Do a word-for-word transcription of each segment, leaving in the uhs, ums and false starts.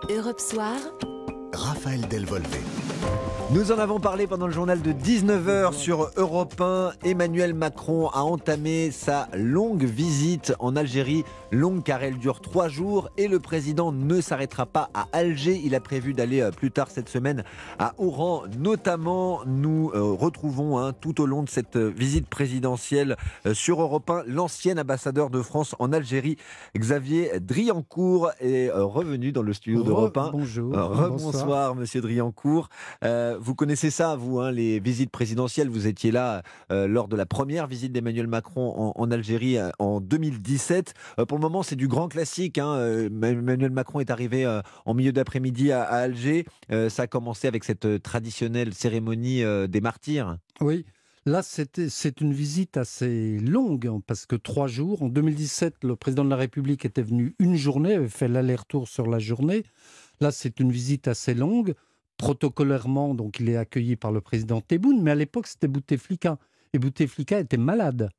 Europe Soir, Raphaël Delvolvé. Nous en avons parlé pendant le journal de dix-neuf heures sur Europe un. Emmanuel Macron a entamé sa longue visite en Algérie, longue car elle dure trois jours et le président ne s'arrêtera pas à Alger. Il a prévu d'aller plus tard cette semaine à Oran notamment. Nous euh, retrouvons hein, tout au long de cette visite présidentielle euh, sur Europe un l'ancien ambassadeur de France en Algérie, Xavier Driancourt, est euh, revenu dans le studio d'Europe un. Bonjour. Euh, Rebonsoir monsieur Driancourt. Euh, Vous connaissez ça, vous, hein, les visites présidentielles. Vous étiez là euh, lors de la première visite d'Emmanuel Macron en, en Algérie euh, en deux mille dix-sept. Euh, pour le moment, c'est du grand classique. Hein. Euh, Emmanuel Macron est arrivé euh, en milieu d'après-midi à, à Alger. Euh, ça a commencé avec cette euh, traditionnelle cérémonie euh, des martyrs. Oui, là, c'était, c'est une visite assez longue, hein, parce que trois jours. En deux mille dix-sept, le président de la République était venu une journée, avait fait l'aller-retour sur la journée. Là, c'est une visite assez longue. Protocolairement, donc, il est accueilli par le président Tebboune, mais à l'époque, c'était Bouteflika. Et Bouteflika était malade.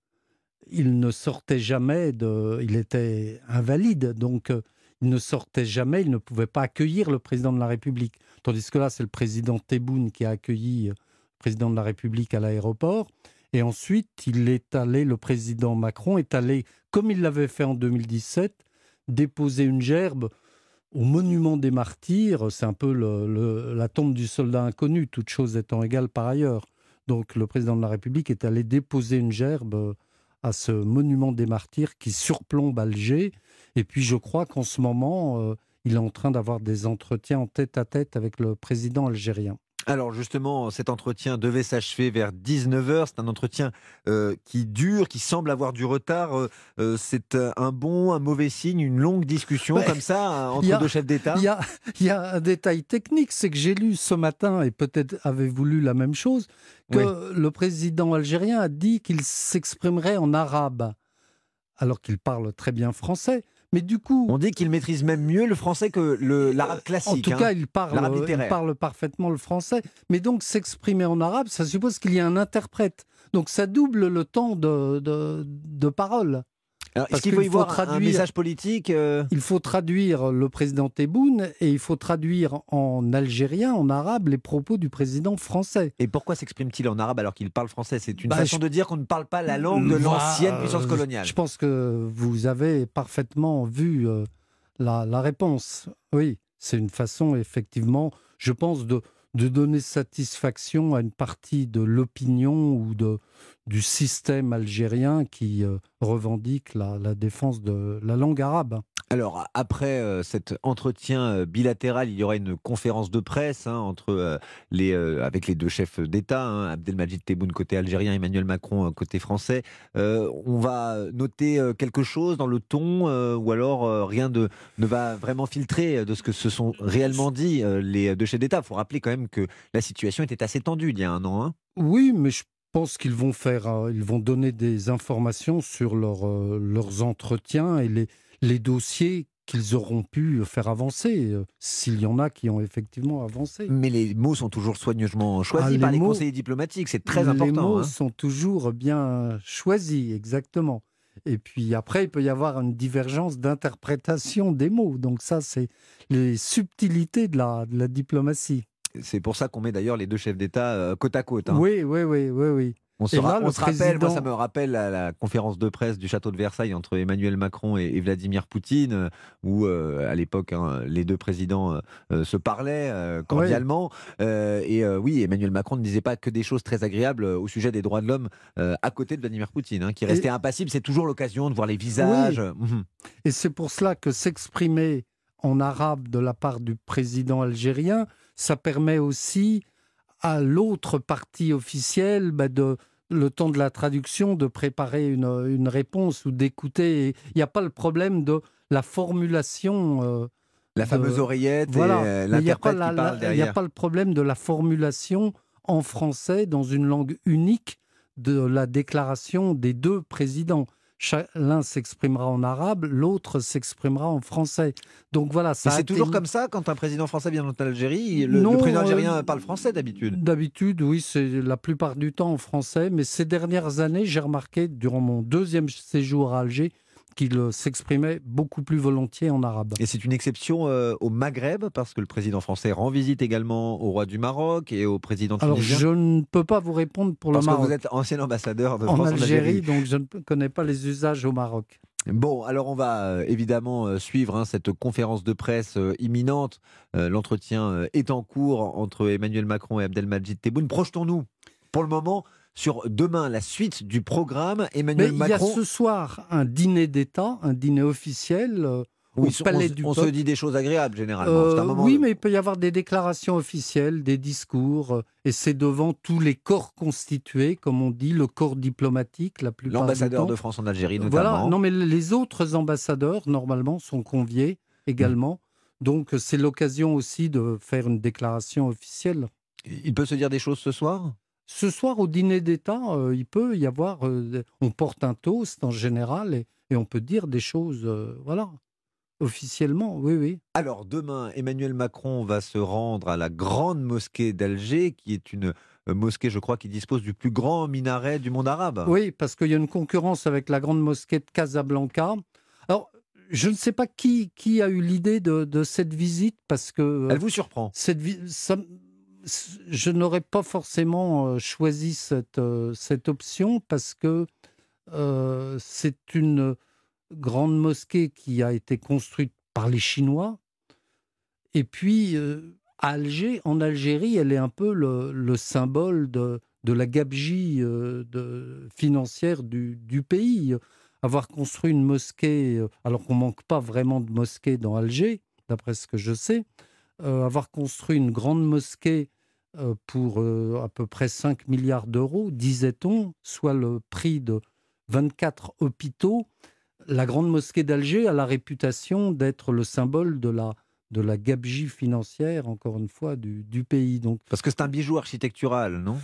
Il ne sortait jamais, de, il était invalide, donc euh, il ne sortait jamais, il ne pouvait pas accueillir le président de la République. Tandis que là, c'est le président Tebboune qui a accueilli euh, le président de la République à l'aéroport. Et ensuite, il est allé, le président Macron est allé, comme il l'avait fait en deux mille dix-sept, déposer une gerbe au monument des martyrs. C'est un peu le, le, la tombe du soldat inconnu, toutes choses étant égales par ailleurs. Donc le président de la République est allé déposer une gerbe à ce monument des martyrs qui surplombe Alger. Et puis je crois qu'en ce moment, euh, il est en train d'avoir des entretiens en tête-à-tête avec le président algérien. Alors justement, cet entretien devait s'achever vers dix-neuf heures. C'est un entretien euh, qui dure, qui semble avoir du retard. Euh, c'est un bon, un mauvais signe, une longue discussion ouais, comme ça entre a, deux chefs d'État. Il y, y a un détail technique, c'est que j'ai lu ce matin, et peut-être avez-vous lu la même chose, que oui. Le président algérien a dit qu'il s'exprimerait en arabe, alors qu'il parle très bien français. Mais du coup, on dit qu'il maîtrise même mieux le français que le, l'arabe classique. En tout hein, cas, il parle, il parle parfaitement le français. Mais donc, s'exprimer en arabe, ça suppose qu'il y a un interprète. Donc, ça double le temps de, de, de parole. Alors, est-ce qu'il faut y voir traduire, un message politique euh... Il faut traduire le président Tebboune et il faut traduire en algérien, en arabe, les propos du président français. Et pourquoi s'exprime-t-il en arabe alors qu'il parle français? C'est une bah, façon je... de dire qu'on ne parle pas la langue de l'ancienne bah, puissance coloniale. Je pense que vous avez parfaitement vu euh, la, la réponse. Oui, c'est une façon, effectivement, je pense, de, de donner satisfaction à une partie de l'opinion ou de, du système algérien qui euh, revendique la, la défense de la langue arabe. Alors, après euh, cet entretien euh, bilatéral, il y aura une conférence de presse hein, entre, euh, les, euh, avec les deux chefs d'État, hein, Abdelmadjid Tebboune côté algérien, Emmanuel Macron euh, côté français. Euh, on va noter euh, quelque chose dans le ton euh, ou alors euh, rien de, ne va vraiment filtrer de ce que se sont réellement dit euh, les deux chefs d'État. Il faut rappeler quand même que la situation était assez tendue il y a un an. Hein. Oui, mais je Je pense qu'ils vont faire, euh, ils vont donner des informations sur leur, euh, leurs entretiens et les, les dossiers qu'ils auront pu faire avancer, euh, s'il y en a qui ont effectivement avancé. Mais les mots sont toujours soigneusement choisis ah, par les, les mots, conseillers diplomatiques, c'est très important. Les mots hein. sont toujours bien choisis, exactement. Et puis après, il peut y avoir une divergence d'interprétation des mots. Donc ça, c'est les subtilités de la, de la diplomatie. C'est pour ça qu'on met d'ailleurs les deux chefs d'État euh, côte à côte. Hein. Oui, oui, oui, oui, oui. On se, ra- là, on se président... rappelle, moi ça me rappelle la, la conférence de presse du château de Versailles entre Emmanuel Macron et, et Vladimir Poutine, euh, où euh, à l'époque hein, les deux présidents euh, se parlaient euh, cordialement. Oui. Euh, et euh, oui, Emmanuel Macron ne disait pas que des choses très agréables au sujet des droits de l'homme euh, à côté de Vladimir Poutine, hein, qui restait et... impassible. C'est toujours l'occasion de voir les visages. Oui. Mmh. Et c'est pour cela que s'exprimer en arabe de la part du président algérien, ça permet aussi à l'autre partie officielle bah de, le temps de la traduction, de préparer une, une réponse ou d'écouter. Il n'y a pas le problème de la formulation. Euh, la de, fameuse oreillette voilà. et l'interprète qui la, parle derrière. Il n'y a pas le problème de la formulation en français dans une langue unique de la déclaration des deux présidents. L'un s'exprimera en arabe, l'autre s'exprimera en français. Donc voilà, ça. Mais c'est atteint... toujours comme ça quand un président français vient en Algérie. Le, non, le président algérien euh, parle français d'habitude. D'habitude, oui, c'est la plupart du temps en français. Mais ces dernières années, j'ai remarqué durant mon deuxième séjour à Alger qu'il s'exprimait beaucoup plus volontiers en arabe. Et c'est une exception euh, au Maghreb, parce que le président français rend visite également au roi du Maroc et au président Alors, tunisien. je ne peux pas vous répondre pour Parce le Maroc. que vous êtes ancien ambassadeur de en France en Algérie, Algérie. donc je ne connais pas les usages au Maroc. Bon, alors on va euh, évidemment euh, suivre hein, cette conférence de presse euh, imminente. Euh, L'entretien euh, est en cours entre Emmanuel Macron et Abdelmadjid Tebboune. Projetons-nous pour le moment sur demain, la suite du programme. Emmanuel Mais il y a Macron. ce soir un dîner d'État, un dîner officiel euh, Oui, au on, Palais se- du on se Peuple. dit des choses agréables généralement. Euh, C'est un moment. Oui, mais il peut y avoir des déclarations officielles, des discours, euh, et c'est devant tous les corps constitués, comme on dit, le corps diplomatique, la plupart du L'ambassadeur temps. de France en Algérie notamment. Voilà, non mais les autres ambassadeurs, normalement, sont conviés également. Donc c'est l'occasion aussi de faire une déclaration officielle. Il peut se dire des choses ce soir? Ce soir, au dîner d'État, euh, il peut y avoir... euh, on porte un toast en général et, et on peut dire des choses, euh, voilà, officiellement, oui, oui. Alors demain, Emmanuel Macron va se rendre à la grande mosquée d'Alger, qui est une euh, mosquée, je crois, qui dispose du plus grand minaret du monde arabe. Oui, parce qu'il y a une concurrence avec la grande mosquée de Casablanca. Alors, je ne sais pas qui, qui a eu l'idée de, de cette visite, parce que... euh, Elle vous surprend? cette vi- ça m- je n'aurais pas forcément euh, choisi cette, euh, cette option, parce que euh, c'est une grande mosquée qui a été construite par les Chinois. Et puis, euh, à Alger, en Algérie, elle est un peu le, le symbole de, de la gabegie euh, de- financière du, du pays. Avoir construit une mosquée, euh, alors qu'on ne manque pas vraiment de mosquées dans Alger, d'après ce que je sais, euh, avoir construit une grande mosquée euh, pour euh, à peu près cinq milliards d'euros, disait-on, soit le prix de vingt-quatre hôpitaux. La grande mosquée d'Alger a la réputation d'être le symbole de la, de la gabegie financière, encore une fois, du, du pays. Donc, Parce que c'est un bijou architectural, non?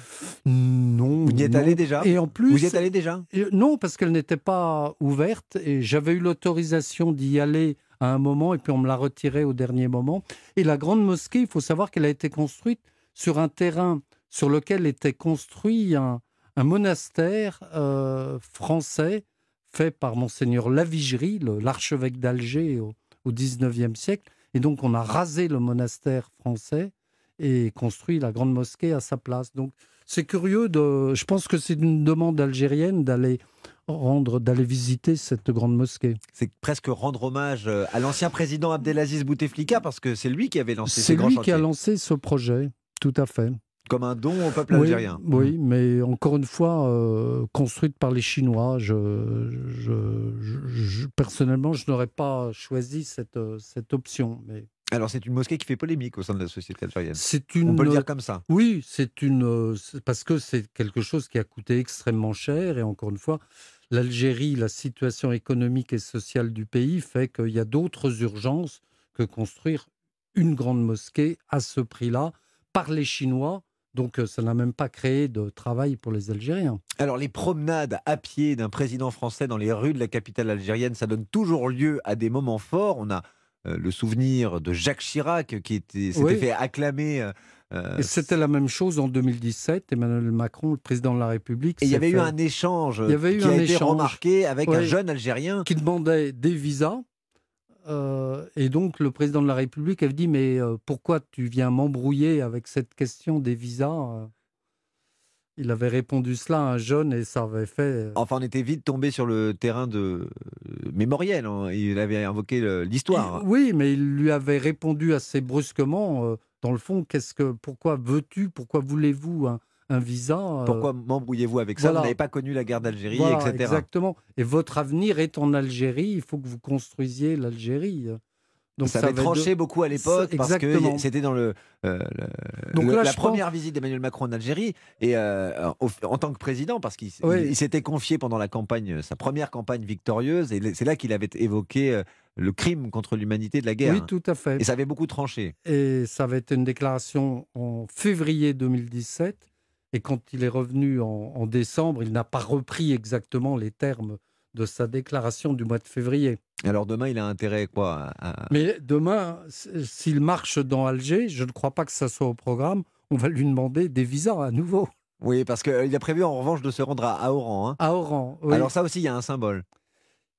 non. Vous y êtes non. allé déjà? Et en plus, Vous y êtes allé déjà? euh, non, parce qu'elle n'était pas ouverte et j'avais eu l'autorisation d'y aller à un moment et puis on me l'a retirée au dernier moment. Et la grande mosquée, il faut savoir qu'elle a été construite sur un terrain sur lequel était construit un, un monastère euh, français fait par Monseigneur Lavigerie, le- l'archevêque d'Alger au, au dix-neuvième siècle. Et donc on a rasé le monastère français et construit la grande mosquée à sa place. Donc c'est curieux, de, je pense que c'est une demande algérienne d'aller rendre, d'aller visiter cette grande mosquée. C'est presque rendre hommage euh, à l'ancien président Abdelaziz Bouteflika, parce que c'est lui qui avait lancé ces C'est grands lui chantiers. qui a lancé ce projet, tout à fait. Comme un don au peuple Oui, algérien. oui, mais encore une fois, euh, construite par les Chinois. Je, je, je- je- personnellement, je n'aurais pas choisi cette, euh, cette option. Mais Alors c'est une mosquée qui fait polémique au sein de la société algérienne. c'est une. On peut le dire comme ça. Oui, c'est une. euh, c'est- Parce que c'est quelque chose qui a coûté extrêmement cher. Et encore une fois, l'Algérie, la situation économique et sociale du pays fait qu'il y a d'autres urgences que construire une grande mosquée à ce prix-là par les Chinois. Donc, euh, ça n'a même pas créé de travail pour les Algériens. Alors les promenades à pied d'un président français dans les rues de la capitale algérienne, ça donne toujours lieu à des moments forts. On a euh, le souvenir de Jacques Chirac qui était, s'était Oui. fait acclamer. euh, euh, Et c'était la même chose en deux mille dix-sept. Emmanuel Macron, le président de la République, Et il y s'est avait eu fait- un échange Il y avait eu qui un a été échange. remarqué avec un Oui. jeune Algérien. qui demandait des visas. Euh, et donc, le président de la République avait dit, mais euh, pourquoi tu viens m'embrouiller avec cette question des visas euh Il avait répondu cela à un jeune et ça avait fait... euh, Enfin, on était vite tombé sur le terrain de euh, mémoriel. hein. Il avait invoqué le- l'histoire. il- oui, mais il lui avait répondu assez brusquement, euh, dans le fond, qu'est-ce que, pourquoi veux-tu, pourquoi voulez-vous un, un visa euh, Pourquoi m'embrouillez-vous avec ça? voilà. Vous n'avez pas connu la guerre d'Algérie, voilà, et cetera. exactement. Et votre avenir est en Algérie, il faut que vous construisiez l'Algérie. Donc ça avait avait tranché deux- beaucoup à l'époque Ça- parce que exactement. c'était dans le, euh, le- Donc le- là, la je première visite d'Emmanuel Macron en Algérie et euh, au- en tant que président, parce qu'il Oui. il- il s'était confié pendant la campagne, sa première campagne victorieuse, et c'est là qu'il avait évoqué euh, le crime contre l'humanité de la guerre. Oui, tout à fait. Et ça avait beaucoup tranché. Et ça avait été une déclaration en février deux mille dix-sept. Et quand il est revenu en, en décembre, il n'a pas repris exactement les termes de sa déclaration du mois de février. Alors demain, il a intérêt quoi à- à- Mais demain, s- s'il marche dans Alger, je ne crois pas que ça soit au programme, on va lui demander des visas à nouveau. Oui, parce qu'il a prévu en revanche de se rendre à, à Oran. hein. À Oran, oui. Alors ça aussi, il y a un symbole.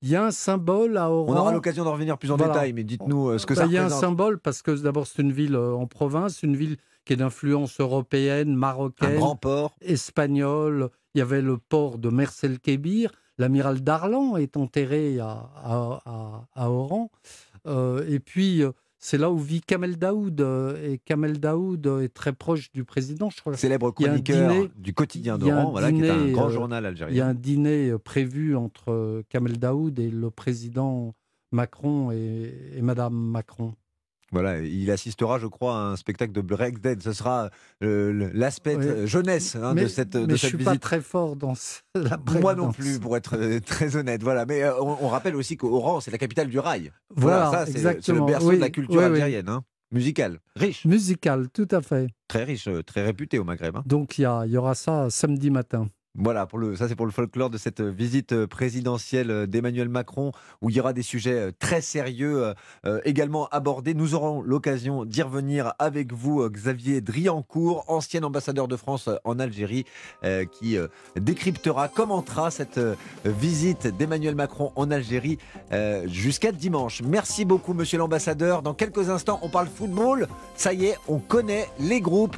Il y a un symbole à Oran. On aura l'occasion d'en revenir plus en Voilà. détail, mais dites-nous euh, ce que Bah, ça il y a un représente. symbole parce que d'abord c'est une ville euh, en province, une ville qui est d'influence européenne, Un marocaine, grand port. espagnole. Il y avait le port de Mers el-Kébir. L'amiral Darlan est enterré à, à, à- à Oran. Euh, et puis, euh, c'est là où vit Kamel Daoud. euh, Et Kamel Daoud euh, est très proche du président. Je crois. Célèbre Il y a un chroniqueur dîner- du quotidien il y a un d'Oran, voilà, qui est un dîner, grand euh, journal Il y a algérien. un dîner euh, prévu entre euh, Kamel Daoud et le président Macron et, et Madame Macron. Voilà, il assistera, je crois, à un spectacle de breakdance. Ce sera euh, le- l'aspect Oui. euh, jeunesse hein, mais de cette, mais de je cette suis pas visite. très fort dans ce- la Moi non breakdance. plus, pour être euh, très honnête. Voilà, mais euh, on, on rappelle aussi qu'Oran, c'est la capitale du rail. Voilà, ça, c'est c'est le exactement. berceau Oui, de la culture oui, oui. algérienne, hein. Musicale, riche, Musical, tout à fait. très riche, euh, très réputée au Maghreb. hein. Donc il y, a- il y aura ça samedi matin. Voilà, pour le, ça c'est pour le folklore de cette visite présidentielle d'Emmanuel Macron, où il y aura des sujets très sérieux euh, euh, également abordés. Nous aurons l'occasion d'y revenir avec vous, euh, Xavier Driancourt, ancien ambassadeur de France en Algérie, euh, qui euh, décryptera, commentera cette euh, visite d'Emmanuel Macron en Algérie euh, jusqu'à dimanche. Merci beaucoup, monsieur l'ambassadeur. Dans quelques instants, on parle football. Ça y est, on connaît les groupes